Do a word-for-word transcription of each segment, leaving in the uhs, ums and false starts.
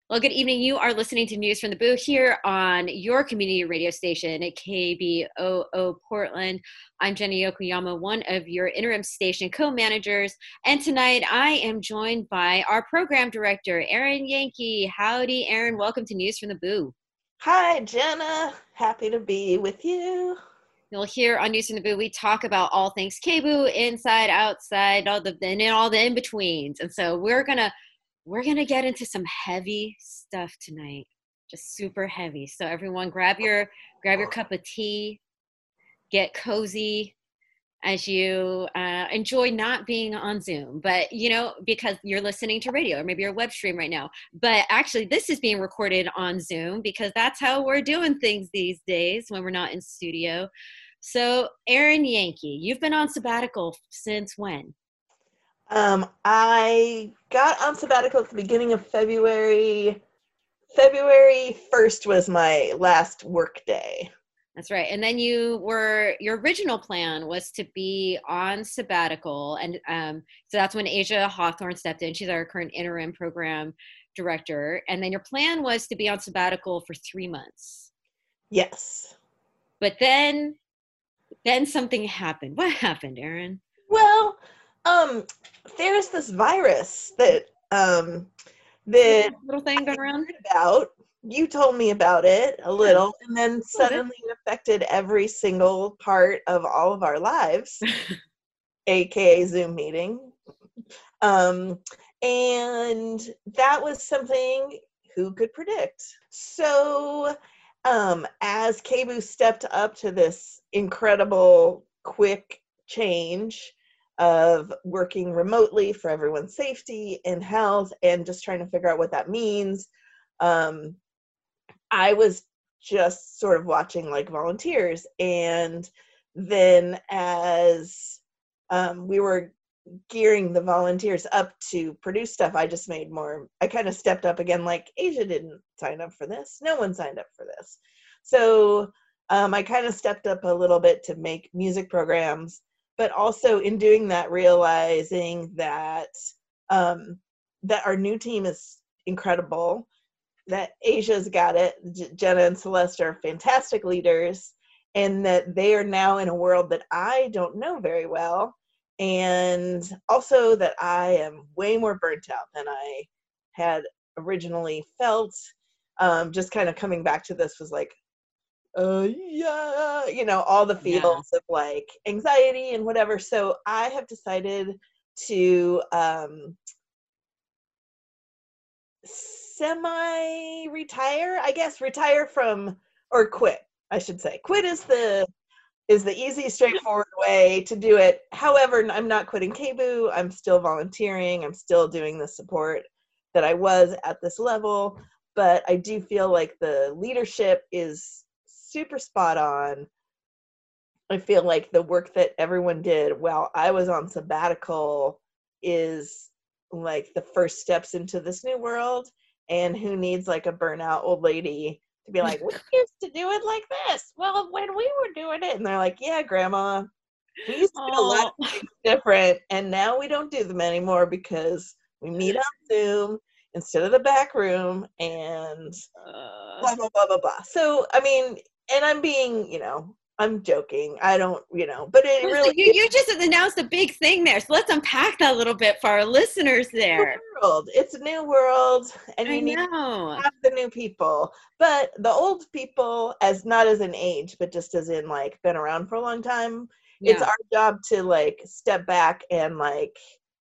Well, good evening. You are listening to News from the Booth here on your community radio station at K B O O Portland. I'm Jenny Yokoyama, one of your interim station co-managers. And tonight I am joined by our program director, Erin Yankee. Howdy, Erin. Welcome to News from the Booth. Hi, Jenna. Happy to be with you. You'll hear on News from the Booth, we talk about all things K B O O, inside, outside, all the and all the in-betweens. And so we're going to We're going to get into some heavy stuff tonight, just super heavy. So everyone grab your grab your cup of tea, get cozy as you uh, enjoy not being on Zoom, but you know, because you're listening to radio or maybe you're web stream right now. But actually this is being recorded on Zoom because that's how we're doing things these days when we're not in studio. So Erin Yankee, you've been on sabbatical since when? Um, I got on sabbatical at the beginning of February. February first was my last work day. That's right. And then you were, your original plan was to be on sabbatical. And um, so that's when Asia Hawthorne stepped in. She's our current interim program director. And then your plan was to be on sabbatical for three months. Yes. But then, then something happened. What happened, Erin? Well, um, there's this virus that, um, that little thing going around about. You told me about it a little, and then suddenly it affected every single part of all of our lives, aka Zoom meeting. Um, and that was something who could predict. So um, as K B O O stepped up to this incredible, quick change of working remotely for everyone's safety and health and just trying to figure out what that means, um, I was just sort of watching like volunteers. And then as um, we were gearing the volunteers up to produce stuff, I just made more, I kind of stepped up again, like Asia didn't sign up for this. No one signed up for this. So um, I kind of stepped up a little bit to make music programs, but also in doing that, realizing that um, that our new team is incredible, that Asia's got it. J- Jenna and Celeste are fantastic leaders, and that they are now in a world that I don't know very well. And also that I am way more burnt out than I had originally felt. Um, just kind of coming back to this was like, uh, yeah, you know, all the feels yeah. of like anxiety and whatever. So I have decided to um, semi-retire, I guess, retire from, or quit, I should say. Quit is the is the easy, straightforward way to do it. However, I'm not quitting K B O O. I'm still volunteering. I'm still doing the support that I was at this level. But I do feel like the leadership is super spot on. I feel like the work that everyone did while I was on sabbatical is like the first steps into this new world. And who needs like a burnout old lady to be like, we used to do it like this. Well, when we were doing it. And they're like, yeah, Grandma, we used to do a lot of things different. And now we don't do them anymore because we meet on Zoom instead of the back room and blah, blah, blah, blah, blah. So, I mean, and I'm being, you know, I'm joking. I don't, you know, but it well, really. So you, you just announced a big thing there. So let's unpack that a little bit for our listeners there. New world. It's a new world, and you I need know. to have the new people. But the old people, as not as in age, but just as in like been around for a long time, yeah. It's our job to like step back and like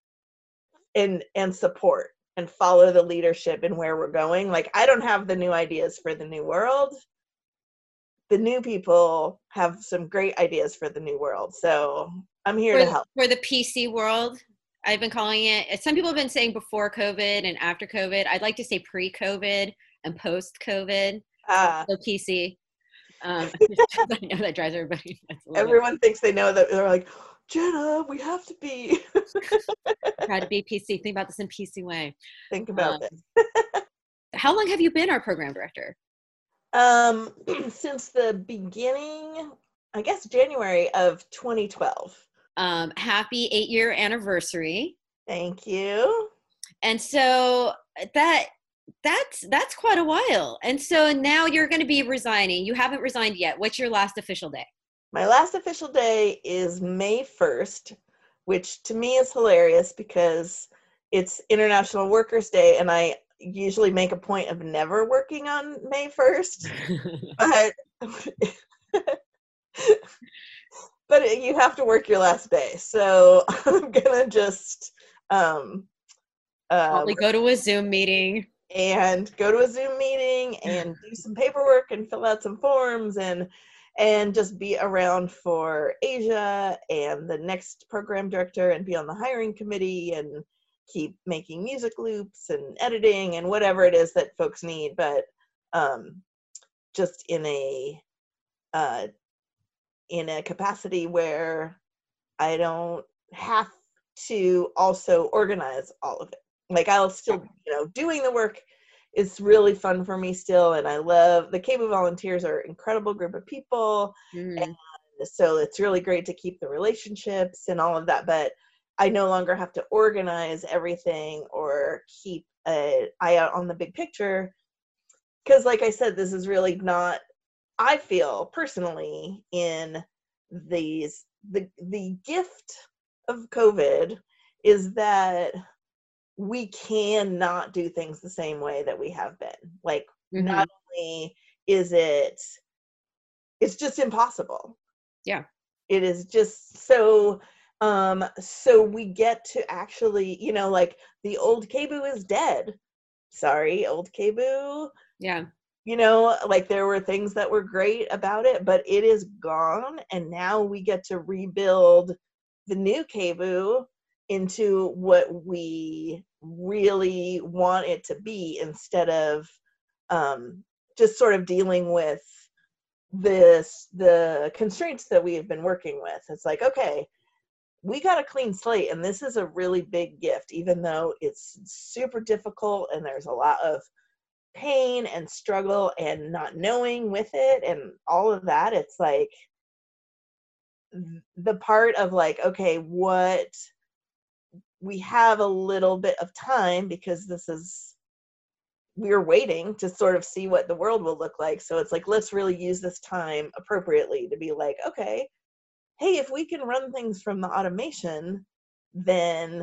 and and support and follow the leadership and where we're going. Like I don't have the new ideas for the new world. The new people have some great ideas for the new world. So I'm here for, to help. For the P C world, I've been calling it, some people have been saying before COVID and after COVID. I'd like to say pre-COVID and post-COVID. Ah. So P C. Um, I know that drives everybody. Everyone bit. Thinks they know that. They're like, Jenna, we have to be. Try to be P C. Think about this in P C way. Think about um, this. How long have you been our program director? Um, since the beginning, I guess January of twenty twelve. Um, happy eight-year anniversary. Thank you. And so that That's that's quite a while. And so now you're going to be resigning. You haven't resigned yet. What's your last official day? My last official day is May first, which to me is hilarious because it's International Workers' Day, and I usually make a point of never working on May first. But but you have to work your last day, so I'm gonna just um, uh, Probably go to a Zoom meeting. and go to a Zoom meeting and do some paperwork and fill out some forms and and just be around for Asia and the next program director and be on the hiring committee and keep making music loops and editing and whatever it is that folks need, but um, just in a uh, in a capacity where I don't have to also organize all of it. Like I'll still, you know, doing the work is really fun for me still. And I love the KBOO volunteers are an incredible group of people. Mm-hmm. And so it's really great to keep the relationships and all of that. But I no longer have to organize everything or keep an eye out on the big picture. Because like I said, this is really not, I feel personally in these, the, the gift of COVID is that we cannot do things the same way that we have been. Like, mm-hmm. Not only is it, it's just impossible. Yeah. It is just so, um, so we get to actually, you know, like the old KBOO is dead. Sorry, old KBOO. Yeah. You know, like there were things that were great about it, but it is gone. And now we get to rebuild the new KBOO into what we really want it to be instead of um, just sort of dealing with this, the constraints that we have been working with. It's like, okay, we got a clean slate and this is a really big gift, even though it's super difficult and there's a lot of pain and struggle and not knowing with it and all of that. It's like the part of like, okay, what we have a little bit of time because this is, we're waiting to sort of see what the world will look like. So it's like, let's really use this time appropriately to be like, okay, hey, if we can run things from the automation, then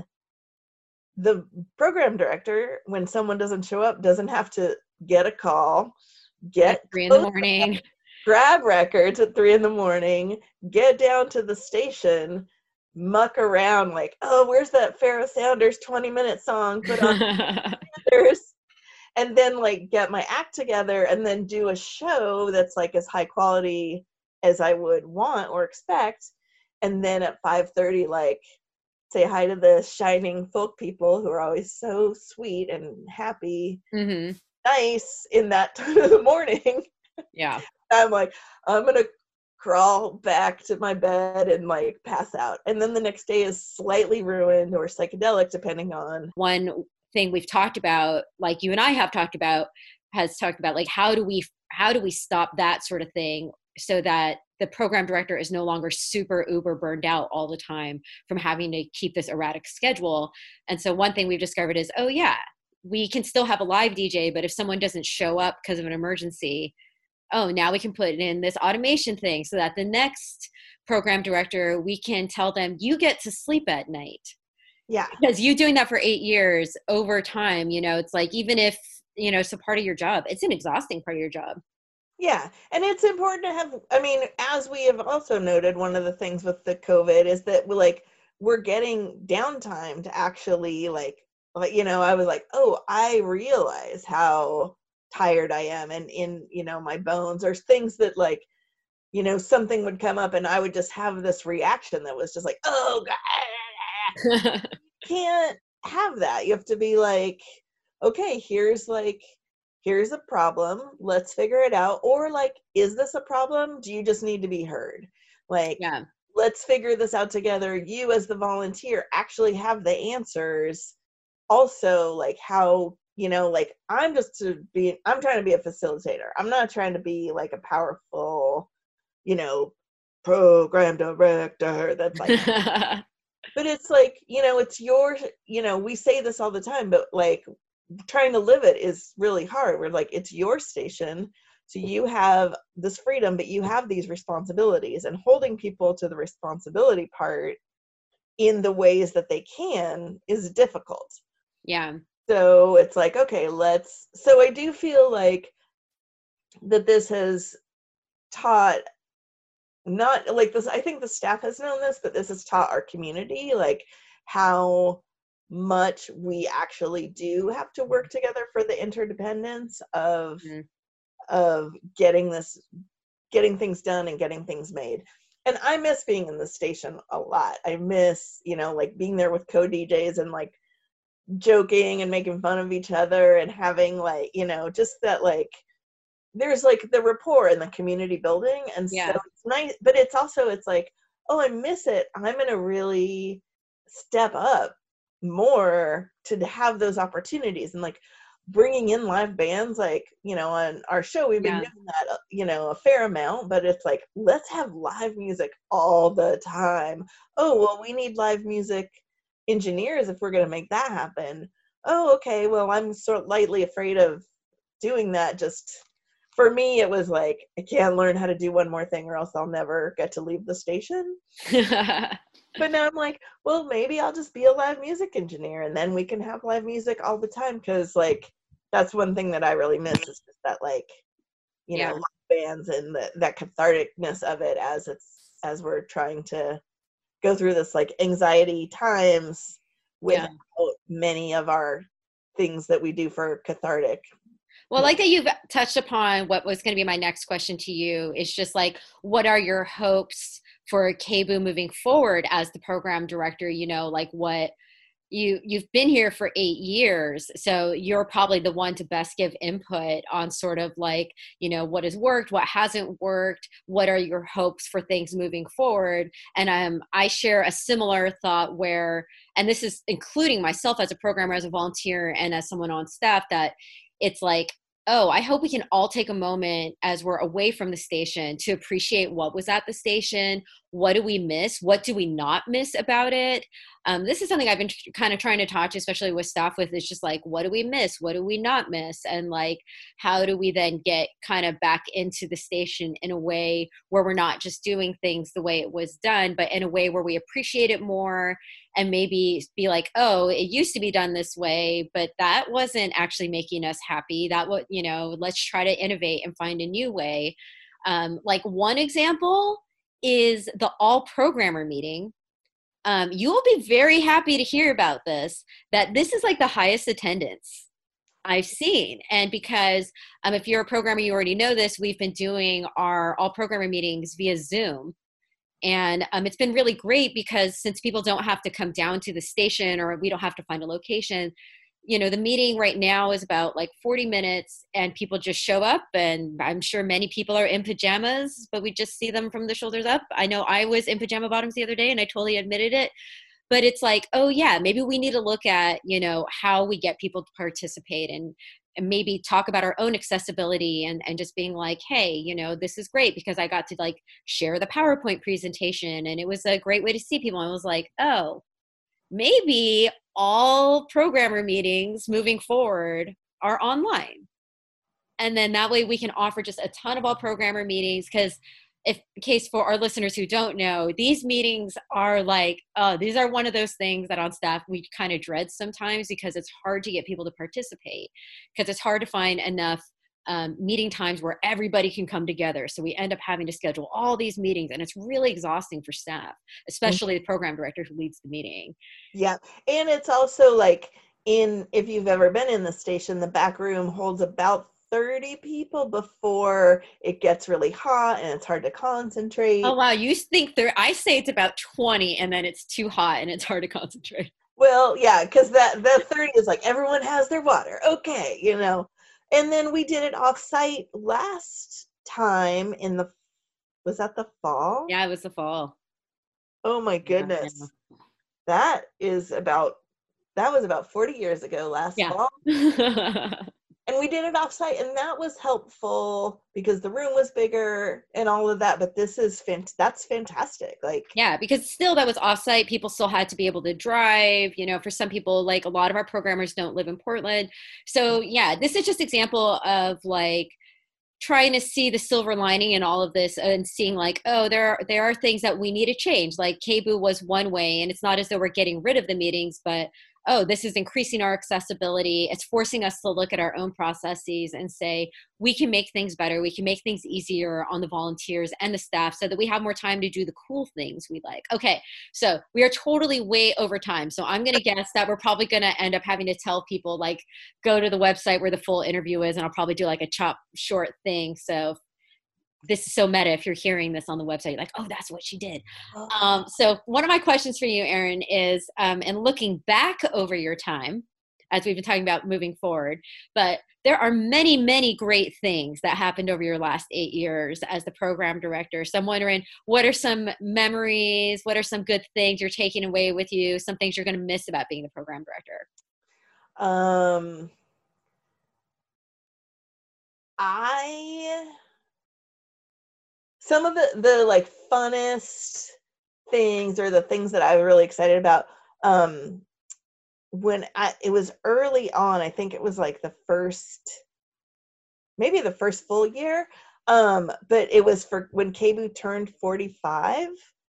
the program director, when someone doesn't show up, doesn't have to get a call, get at three in the morning, up, grab records at three in the morning, get down to the station, muck around like, oh, where's that Pharoah Sanders twenty minute song? Put on Sanders, and then like get my act together and then do a show that's like as high quality as I would want or expect. And then at five thirty, like say hi to the shining folk people who are always so sweet and happy, mm-hmm. nice in that time of the morning. Yeah. I'm like, I'm going to crawl back to my bed and like pass out. And then the next day is slightly ruined or psychedelic, depending on. One thing we've talked about, like you and I have talked about, has talked about like, how do we, how do we stop that sort of thing so that the program director is no longer super uber burned out all the time from having to keep this erratic schedule. And so one thing we've discovered is, oh yeah, we can still have a live D J, but if someone doesn't show up because of an emergency, oh, now we can put in this automation thing so that the next program director, we can tell them, you get to sleep at night. Yeah. Because you doing that for eight years over time, you know, it's like, even if, you know, it's a part of your job, it's an exhausting part of your job. Yeah. And it's important to have, I mean, as we have also noted, one of the things with the COVID is that we're like, we're getting downtime to actually like, like, you know, I was like, oh, I realize how tired I am and in, you know, my bones or things that like, you know, something would come up and I would just have this reaction that was just like, oh God, you can't have that. You have to be like, okay, here's like, here's a problem. Let's figure it out. Or like, is this a problem? Do you just need to be heard? Like, yeah. Let's figure this out together. You as the volunteer actually have the answers. Also, like how, you know, like I'm just to be, I'm trying to be a facilitator. I'm not trying to be like a powerful, you know, program director that's like, but it's like, you know, it's your, you know, we say this all the time, but like trying to live it is really hard. We're like, it's your station, so you have this freedom, but you have these responsibilities, and holding people to the responsibility part in the ways that they can is difficult. Yeah. So it's like, okay, let's, so I do feel like that this has taught, not like this, I think the staff has known this, but this has taught our community, like, how much we actually do have to work together for the interdependence of mm-hmm. of getting this, getting things done and getting things made. And I miss being in the station a lot. I miss, you know, like being there with co-D Js and like joking and making fun of each other and having like, you know, just that, like, there's like the rapport in the community building. And yeah. So it's nice, but it's also, it's like, oh, I miss it. I'm going to really step up more to have those opportunities, and like bringing in live bands, like, you know, on our show, we've been yeah. doing that, you know, a fair amount, but it's like, let's have live music all the time. Oh, well, we need live music engineers if we're going to make that happen. Oh, okay. Well, I'm sort of lightly afraid of doing that. Just for me, it was like, I can't learn how to do one more thing or else I'll never get to leave the station. But now I'm like, well, maybe I'll just be a live music engineer, and then we can have live music all the time. Cause like, that's one thing that I really miss, is just that, like, you yeah. know, live bands and the, that catharticness of it as it's, as we're trying to go through this like anxiety times without yeah. many of our things that we do for cathartic. Well, like that you've touched upon what was going to be my next question to you is just like, what are your hopes for K B O O moving forward as the program director? You know, like what you, you've been here for eight years. So you're probably the one to best give input on sort of like, you know, what has worked, what hasn't worked, what are your hopes for things moving forward? And um, I share a similar thought where, and this is including myself as a programmer, as a volunteer, and as someone on staff, that it's like, oh, I hope we can all take a moment as we're away from the station to appreciate what was at the station. What do we miss? What do we not miss about it? Um, this is something I've been tr- kind of trying to touch, especially with staff, with. It's just like, what do we miss? What do we not miss? And like, how do we then get kind of back into the station in a way where we're not just doing things the way it was done, but in a way where we appreciate it more, and maybe be like, oh, it used to be done this way, but that wasn't actually making us happy. That what, you know, let's try to innovate and find a new way. Um, like one example is the all programmer meeting. Um, you will be very happy to hear about this, that this is like the highest attendance I've seen. And because um, if you're a programmer, you already know this, we've been doing our all programmer meetings via Zoom. And um, it's been really great because since people don't have to come down to the station, or we don't have to find a location, you know, the meeting right now is about like forty minutes, and people just show up, and I'm sure many people are in pajamas, but we just see them from the shoulders up. I know I was in pajama bottoms the other day and I totally admitted it, but it's like, oh yeah, maybe we need to look at, you know, how we get people to participate, and and maybe talk about our own accessibility, and, and just being like, hey, you know, this is great because I got to like share the PowerPoint presentation and it was a great way to see people. And I was like, oh, maybe all programmer meetings moving forward are online. And then that way we can offer just a ton of all programmer meetings. Because if in case for our listeners who don't know, these meetings are like, uh, these are one of those things that on staff we kind of dread sometimes, because it's hard to get people to participate, because it's hard to find enough um, meeting times where everybody can come together. So we end up having to schedule all these meetings, and it's really exhausting for staff, especially mm-hmm. the program director who leads the meeting. Yeah. And it's also like, in, if you've ever been in the station, the back room holds about thirty people before it gets really hot and it's hard to concentrate. Oh wow, you think there? I say it's about twenty, and then it's too hot and it's hard to concentrate. Well, yeah, because that that thirty is like everyone has their water, okay, you know. And then we did it off-site last time in the, was that the fall? Yeah, it was the fall. Oh my goodness, yeah. That is about that was about forty years ago last yeah. fall. and we did it offsite, and that was helpful because the room was bigger and all of that. But this is fant- that's fantastic. Like, yeah, because still that was offsite. People still had to be able to drive. You know, for some people, like a lot of our programmers don't live in Portland. So yeah, this is just example of like trying to see the silver lining in all of this and seeing like, oh, there are, there are things that we need to change. Like K B O O was one way, and it's not as though we're getting rid of the meetings, but oh, this is increasing our accessibility. It's forcing us to look at our own processes and say, we can make things better. We can make things easier on the volunteers and the staff so that we have more time to do the cool things we like. Okay, so we are totally way over time. So I'm going to guess that we're probably going to end up having to tell people like, go to the website where the full interview is, and I'll probably do like a chop short thing. So this is so meta. If you're hearing this on the website, you're like, oh, that's what she did. Um, so one of my questions for you, Erin, is, um, and looking back over your time, as we've been talking about moving forward, but there are many, many great things that happened over your last eight years as the program director. So I'm wondering, what are some memories? What are some good things you're taking away with you? Some things you're going to miss about being the program director? Um, I, some of the, the like funnest things or the things that I was really excited about, um, when I, it was early on, I think it was like the first, maybe the first full year, um, but it was for when K B O O turned forty-five,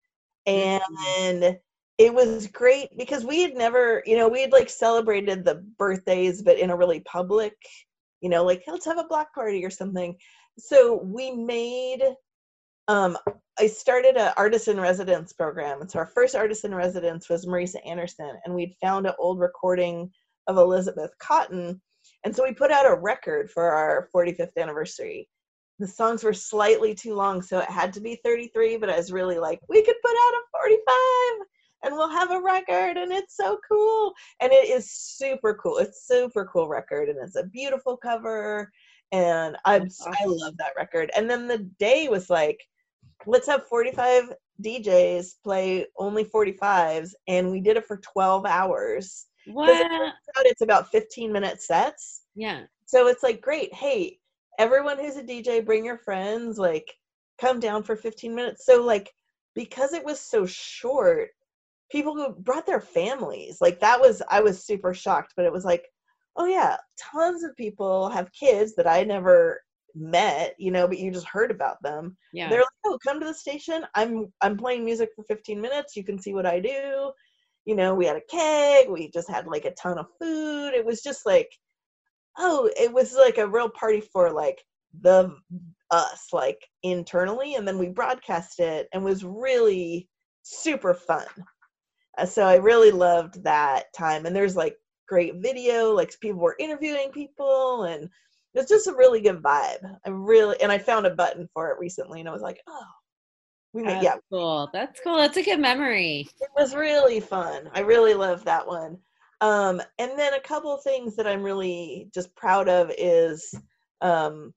and mm-hmm. it was great because we had never, you know, we had like celebrated the birthdays, but in a really public, you know, like let's have a block party or something. So we made, um, I started an artist in residence program. And so our first artist in residence was Marisa Anderson, and we'd found an old recording of Elizabeth Cotten. And so we put out a record for our forty-fifth anniversary. The songs were slightly too long, so it had to be thirty-three, but I was really like, we could put out a forty-five and we'll have a record, and it's so cool. And it is super cool. It's super cool record, and it's a beautiful cover, and I'm, awesome. I love that record. And then the day was like, let's have forty-five D Js play only forty-fives, and we did it for twelve hours. What? It turns out it's about fifteen minute sets. Yeah. So it's like, great, hey, everyone who's a D J, bring your friends, like come down for fifteen minutes. So like, because it was so short, people who brought their families, like that was, I was super shocked, but it was like, oh yeah, tons of people have kids that I never met, you know, but you just heard about them. Yeah. They're like, oh, come to the station. I'm, I'm playing music for fifteen minutes. You can see what I do. You know, we had a keg. We just had like a ton of food. It was just like, oh, it was like a real party for like the us, like internally. And then we broadcast it and was really super fun. So I really loved that time. And there's like great video, like people were interviewing people, and it's just a really good vibe. I really, and I found a button for it recently, and I was like, oh, we made, That's yeah. cool. That's cool. That's a good memory. It was really fun. I really loved that one. Um, and then a couple of things that I'm really just proud of is um,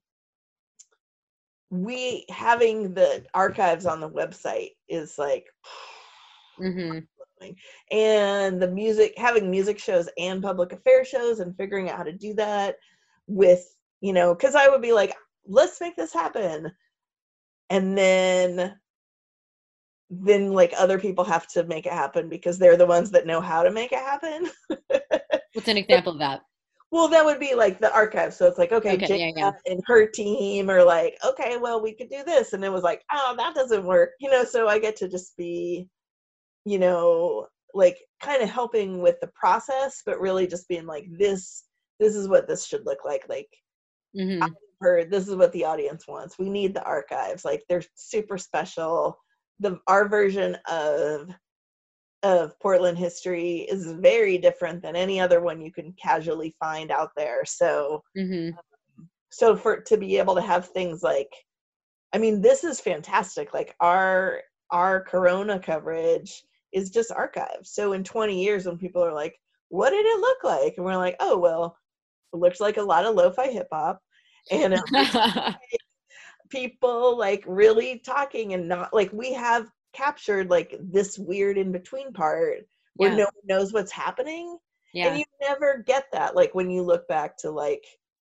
we having the archives on the website is like, mm-hmm. and the music, having music shows and public affairs shows, and figuring out how to do that with, you know, because I would be like, let's make this happen. And then then like other people have to make it happen because they're the ones that know how to make it happen. What's an example of that? Well, that would be like the archive. So it's like, okay, okay Jane yeah, yeah. and her team are like, okay, well, we could do this. And it was like, oh, that doesn't work. You know, so I get to just be, you know, like kind of helping with the process, but really just being like, this, this is what this should look like. Like, mm-hmm. I've heard this is what the audience wants. We need the archives. Like, they're super special. The our version of of Portland history is very different than any other one you can casually find out there. So, mm-hmm. um, so for to be able to have things like, I mean, this is fantastic. Like our our Corona coverage is just archived. So in twenty years, when people are like, "What did it look like?" and we're like, "Oh, well, it looks like a lot of lo-fi hip hop, and it looks like people like really talking and not like we have." Captured like this weird in between part where yeah. no one knows what's happening. Yeah. And you never get that like when you look back to like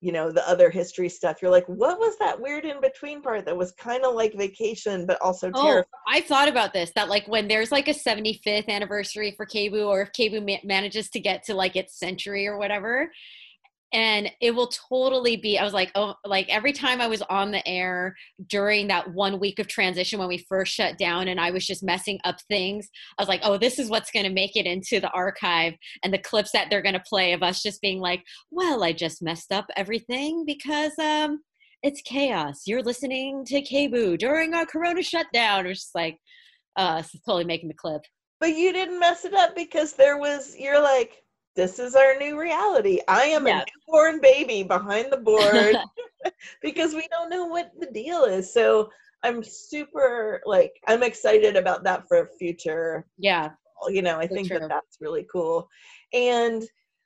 you know, the other history stuff, you're like, what was that weird in between part that was kind of like vacation, but also Oh, terrifying? I thought about this, that like when there's like a seventy-fifth anniversary for KBOO, or if KBOO ma- manages to get to like its century or whatever, and it will totally be, I was like, oh, like every time I was on the air during that one week of transition when we first shut down and I was just messing up things, I was like, oh, this is what's going to make it into the archive, and the clips that they're going to play of us just being like, well, I just messed up everything because um it's chaos, you're listening to KBOO during our corona shutdown. It was just like, uh it's totally making the clip. But you didn't mess it up because there was, you're like, this is our new reality. I am Yeah. a newborn baby behind the board because we don't know what the deal is. So I'm super, like, I'm excited about that for future. Yeah, You know, I so think that true. that's really cool. And,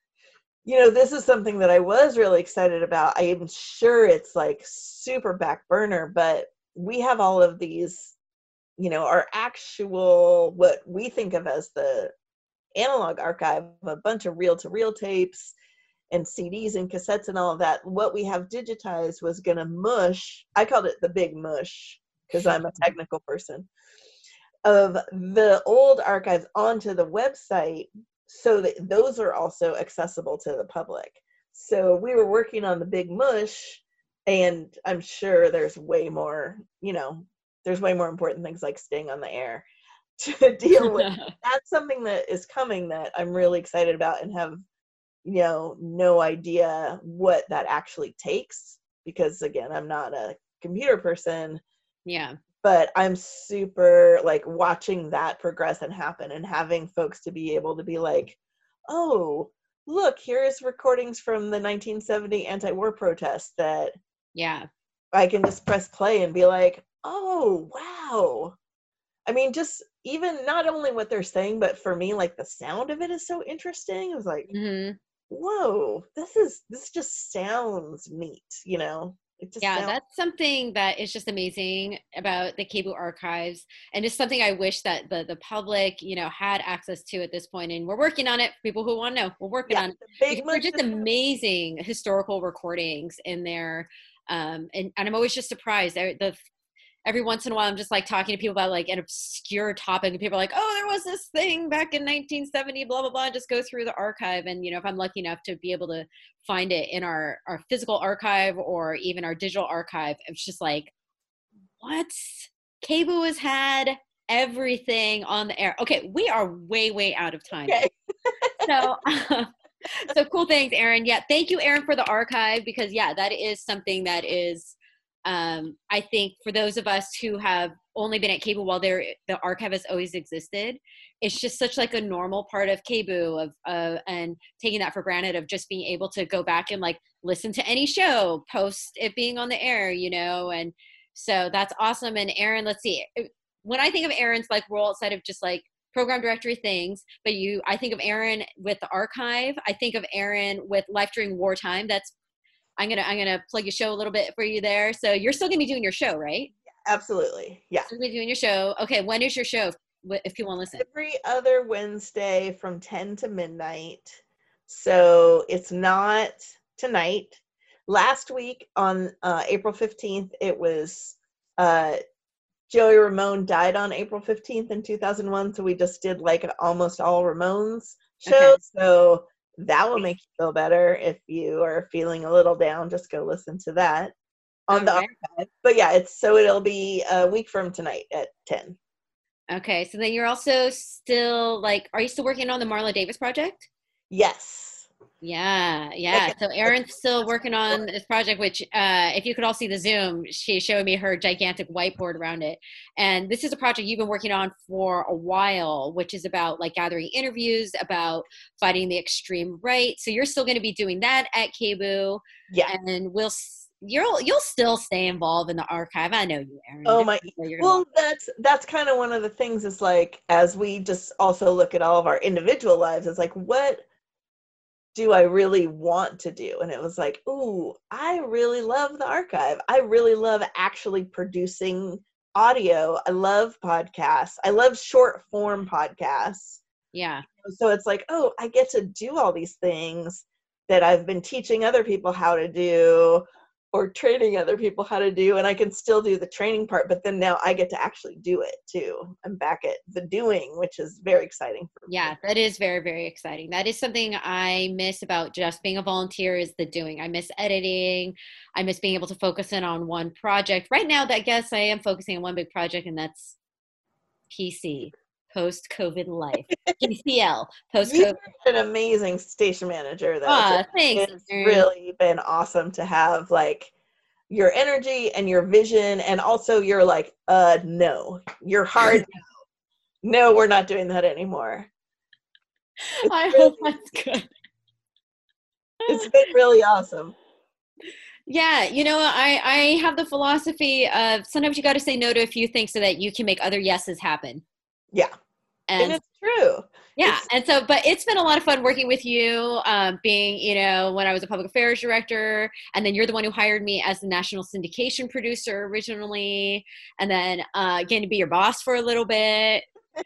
you know, this is something that I was really excited about. I am sure it's like super back burner, but we have all of these, you know, our actual, what we think of as the analog archive, a bunch of reel-to-reel tapes and C Ds and cassettes and all of that. What we have digitized was going to mush, I called it the big mush because I'm a technical person, of the old archives onto the website so that those are also accessible to the public. So we were working on the big mush, and I'm sure there's way more, you know, there's way more important things like staying on the air to deal with. That's something that is coming that I'm really excited about and have, you know, no idea what that actually takes because, again, I'm not a computer person. Yeah. But I'm super, like, watching that progress and happen and having folks to be able to be like, oh, look, here's recordings from the nineteen seventy anti-war protest that Yeah. I can just press play and be like, oh, wow. I mean, just even not only what they're saying, but for me, like, the sound of it is so interesting. It was like, Mm-hmm. whoa, this is, this just sounds neat, you know? It just Yeah, sounds, that's something that is just amazing about the KBOO archives, and it's something I wish that the the public, you know, had access to at this point. And we're working on it. For people who want to know, we're working yeah, on it the big because they're mush just is, amazing historical recordings in there. Um, and and I'm always just surprised. I, the every once in a while I'm just like talking to people about like an obscure topic, and people are like, oh, there was this thing back in nineteen seventy, blah blah blah, and just go through the archive. And you know, if I'm lucky enough to be able to find it in our our physical archive or even our digital archive, it's just like, what? KBOO has had everything on the air. Okay, we are way way out of time. okay. So so cool things, Erin. Yeah, thank you, Erin, for the archive, because yeah, that is something that is, um, I think for those of us who have only been at KBOO while there, the archive has always existed. It's just such like a normal part of KBOO of, uh, and taking that for granted of just being able to go back and like listen to any show post it being on the air, you know, and so that's awesome. And Erin, let's see, when I think of Erin's like role outside of just like program directory things, but you, I think of Erin with the archive. I think of Erin with Life During Wartime. That's, I'm gonna I'm gonna plug your show a little bit for you there. So you're still gonna be doing your show, right? Absolutely. Yeah. Still gonna be doing your show. Okay, when is your show? If, if people want to listen. Every other Wednesday from ten to midnight. So it's not tonight. Last week on uh, April fifteenth, it was uh, Joey Ramone died on April fifteenth in two thousand one. So we just did like an almost all Ramones show. Okay. So that will make you feel better. If you are feeling a little down, just go listen to that on All the right. archive. But yeah, it's so it'll be a week from tonight at ten. Okay. So then you're also still like, are you still working on the Marla Davis project? Yes. Yeah, yeah. Second. So Erin's still working on this project, which uh, if you could all see the Zoom, she showed me her gigantic whiteboard around it. And this is a project you've been working on for a while, which is about like gathering interviews about fighting the extreme right. So you're still going to be doing that at KBOO. Yeah. And we'll you'll you'll still stay involved in the archive. I know you, Erin. Oh my. Well, that's that's kind of one of the things is like as we just also look at all of our individual lives, it's like what do I really want to do? And it was like, ooh, I really love the archive. I really love actually producing audio. I love podcasts. I love short form podcasts. Yeah. So it's like, oh, I get to do all these things. that I've been teaching other people how to do or training other people how to do, and I can still do the training part, but then now I get to actually do it too. I'm back at the doing, which is very exciting for me. Yeah, that is very, very exciting. That is something I miss about just being a volunteer is the doing. I miss editing. I miss being able to focus in on one project. Right now, I guess I am focusing on one big project, and that's P C, post-COVID life. P C L, post-COVID. You're an amazing station manager, though. Ah, thanks. It's really been awesome to have, like, your energy and your vision, and also you're like, uh, no. You're hard no. No, we're not doing that anymore. It's I really, hope that's good. It's been really awesome. Yeah, you know, I, I have the philosophy of sometimes you got to say no to a few things so that you can make other yeses happen. Yeah. And, and it's true. Yeah. It's, and so, but it's been a lot of fun working with you, um, being, you know, when I was a public affairs director, and then you're the one who hired me as the national syndication producer originally, and then uh, getting to be your boss for a little bit.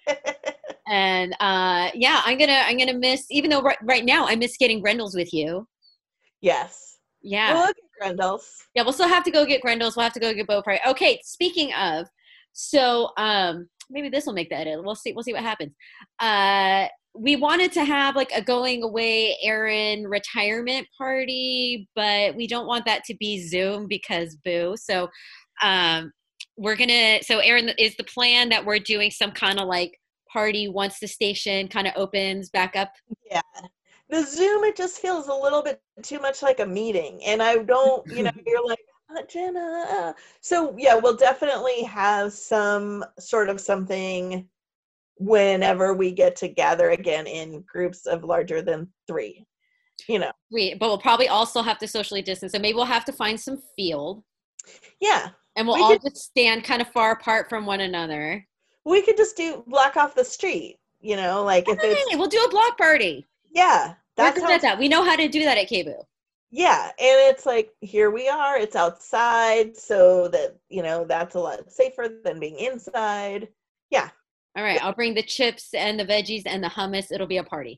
And uh, yeah, I'm going to, I'm going to miss, even though right, right now I miss getting Grendel's with you. Yes. Yeah. We'll look at Grendel's. Yeah, we'll still have to go get Grendel's. We'll have to go get Bow Price. Okay, speaking of, so um, maybe this will make the edit. We'll see. We'll see what happens. Uh, we wanted to have like a going away Erin retirement party, but we don't want that to be Zoom because boo. So um, we're gonna. So Erin, is the plan that we're doing some kind of like party once the station kind of opens back up? Yeah. The Zoom, it just feels a little bit too much like a meeting. And I don't, you know, you're like, oh, Jenna. Uh. So, yeah, we'll definitely have some sort of something whenever we get to gather again in groups of larger than three, you know. We, but we'll probably also have to socially distance. So maybe we'll have to find some field. Yeah. And we'll we all could, just stand kind of far apart from one another. We could just do block off the street, you know, like if hey, it's. We'll do a block party. Yeah. That's how, that. We know how to do that at K B U. Yeah, and it's like, here we are, it's outside, so that, you know, that's a lot safer than being inside. Yeah. All right, I'll bring the chips and the veggies and the hummus. It'll be a party.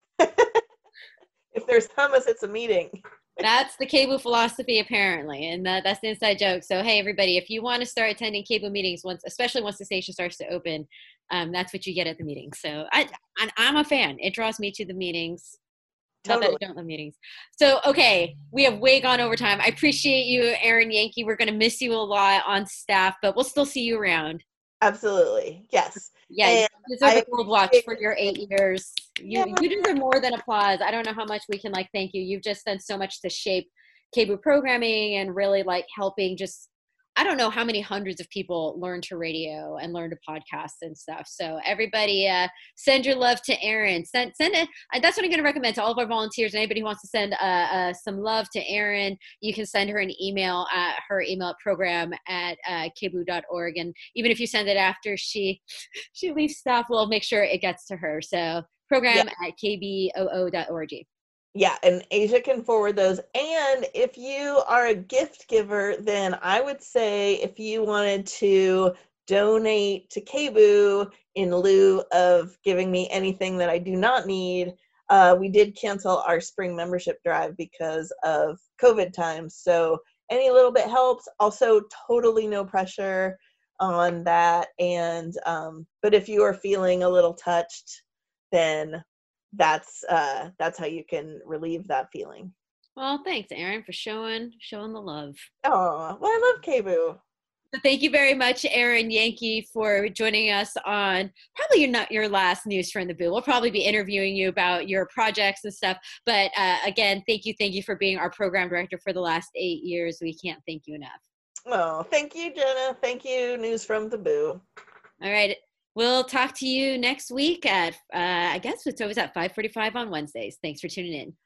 If there's hummus, it's a meeting. That's the K B U philosophy, apparently, and that, that's the inside joke. So, hey, everybody, if you want to start attending K B U meetings, once, especially once the station starts to open, um, that's what you get at the meeting. So I, I'm a fan. It draws me to the meetings. Totally. Not that I don't love meetings. So, okay, we have way gone over time. I appreciate you, Erin Yankee. We're going to miss you a lot on staff, but we'll still see you around. Absolutely. Yes. Yeah, and you deserve a gold watch for your eight years. You, yeah. you deserve more than applause. I don't know how much we can, like, thank you. You've just done so much to shape K B U programming and really, like, helping just – I don't know how many hundreds of people learn to radio and learn to podcast and stuff. So everybody uh, send your love to Erin. Send, send it. That's what I'm going to recommend to all of our volunteers. Anybody who wants to send uh, uh, some love to Erin, you can send her an email at her email program at uh, k b u dot org. And even if you send it after she she leaves stuff, we'll make sure it gets to her. So program yeah. at k b o o dot org. Yeah, and Asia can forward those. And if you are a gift giver, then I would say if you wanted to donate to K B U in lieu of giving me anything that I do not need, uh, we did cancel our spring membership drive because of COVID times. So any little bit helps. Also, totally no pressure on that. And um, but if you are feeling a little touched, then that's uh that's how you can relieve that feeling. Well, thanks, Erin, for showing showing the love. Oh, well, I love K B U. So thank you very much, Erin Yankee, for joining us on probably your not your last News from the Boo. We'll probably be interviewing you about your projects and stuff. But uh, again, thank you, thank you for being our program director for the last eight years. We can't thank you enough. Oh, thank you, Jenna. Thank you, News from the Boo. All right. We'll talk to you next week at, uh, I guess it's always at five forty-five on Wednesdays. Thanks for tuning in.